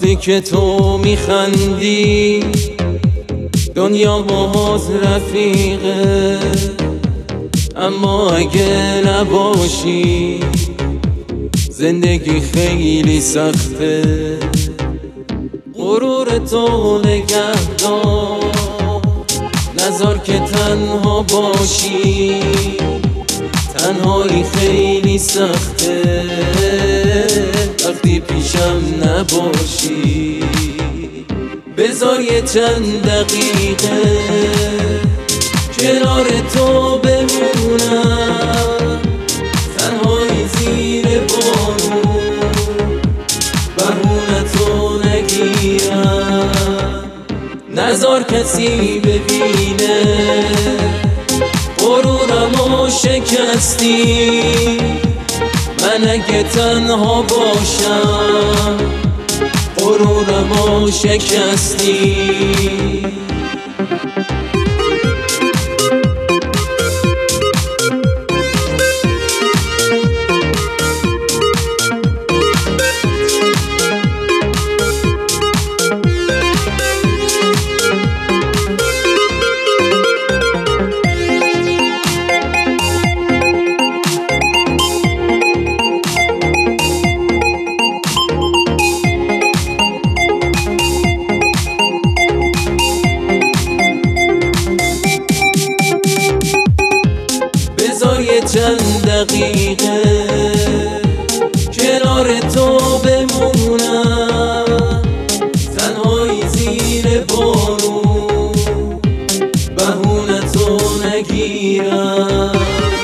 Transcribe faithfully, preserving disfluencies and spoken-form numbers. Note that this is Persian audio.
وقتی که تو میخندی دنیا باز رفیقه، اما اگه نباشی زندگی خیلی سخته. غرور تو نگهدار، نذار که تنها باشی، تنهایی خیلی سخته وقتی پیشم نباشی. بذار یه چند دقیقه کنار تو بمونم، تنهایی زیر بارون بهونتو نگیرم. نذار کسی ببینه غرورمو شکستی، من اگه تنها باشم غرورمو شکستی. یه چند دقیقه کنار تو بمونم، تنهایی زیر بارون بهونتو نگیرم.